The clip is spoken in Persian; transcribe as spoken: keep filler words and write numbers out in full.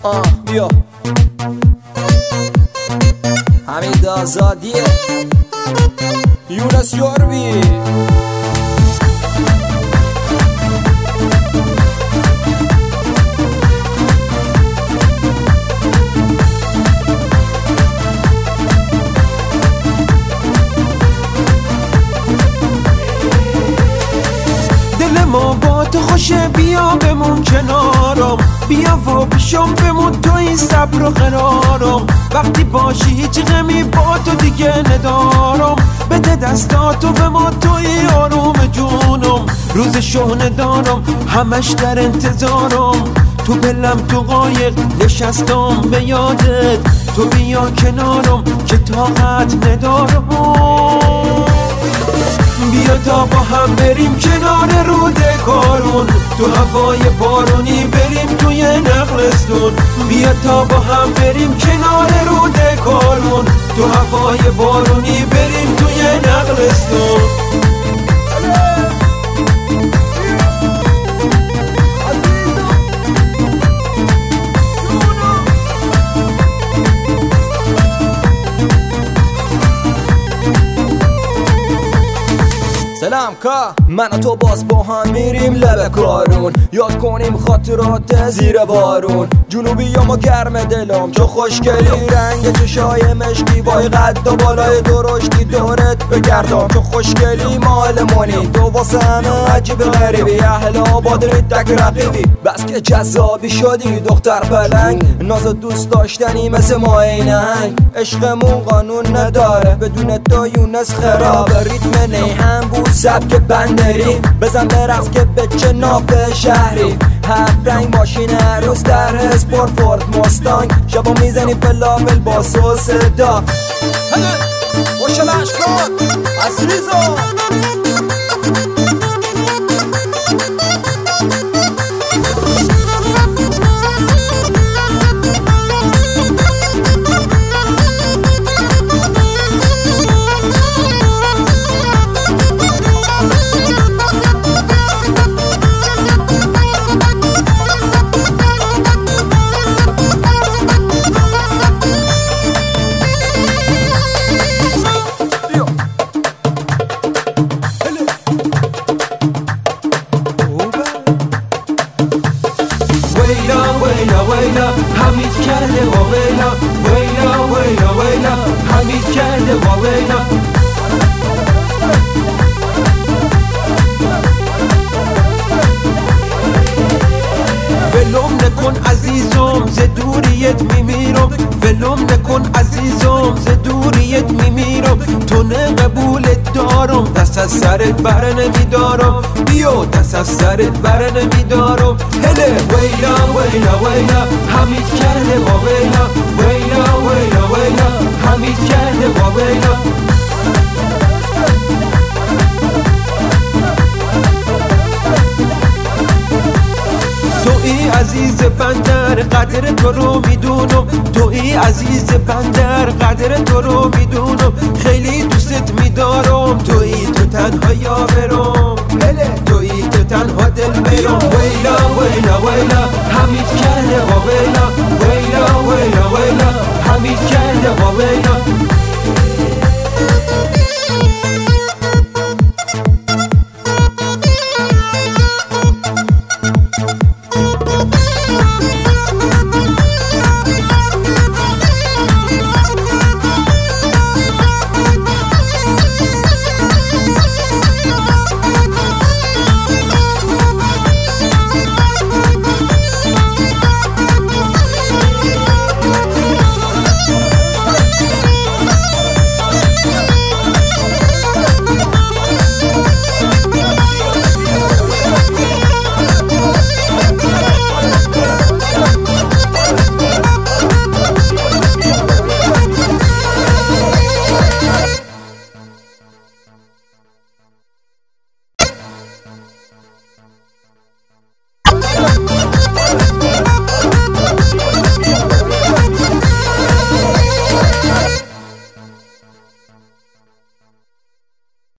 آه بیا حمید آزادیه یونس یوربی دل ما با تو خوشه، بیا بمون کنارم، بیا و پیشم بمون تو این صبر و قرارم. وقتی باشی هیچ غمی با تو دیگه ندارم، بده دستاتو به ما توی آروم جونم. روز شهنه دارم همش در انتظارم، تو بلم تو قایق نشستم به یادت، تو بیا کنارم که طاقت ندارم. بیا تا با هم بریم کنار رود کارون، تو هوای بارونی بریم توی نخلستون. بیا تا با هم بریم کنار رود کارون، تو هوای بارونی بریم توی نخلستون. سلام کا من و تو باز با هم میریم لب کارون، یاد کنیم خاطرات زیر بارون. جنوبی یا ما گرم دلم چو خوشگلی، رنگ چشای مشکی بای قد و بالای درشتی دورت بگردم چو خوشگلی. مال مونی تو واسه همه عجیب غریبی، اهل آباد ریدک رقیبی، بس که جذابی شدی دختر پلنگ. ناز دوست داشتنی مثل ما عینه‌نگ، عشقمون قانون نداره بدون تو یونس خراب. ریتم نیهم بود سبک بندری، بزن برقص که به چه ناف شهری. هفت رنگ ماشین عروس در اسپورت فورد مستانگ، شبا میزنی فلافل با سس دا. خوشل اشکان عزیزا حمید کرده و ویلا، ویلا ویلا ویلا حمید کرده و ویلا. ولوم نکن عزیزم ز دوریت میمیرم، ولوم نکن عزیزم ز دوریت میمیرم. تو نه قبولت دارم دست از سرت بر نمیدارم، بیا دست از سرت بر نمیدارم. هله ویلا ویلا ویلا حمید کرده و ویلا، ویلا ویلا ویلا حمید کرده و ویلا. توی عزیز بندر قدر تو رو میدونم، توی عزیز بندر قدر تو رو میدونم. خیلی دوستت میدارم، توی تو تنها یاورم، توی تو تنها دل میرم. ویلا ویلا ویلا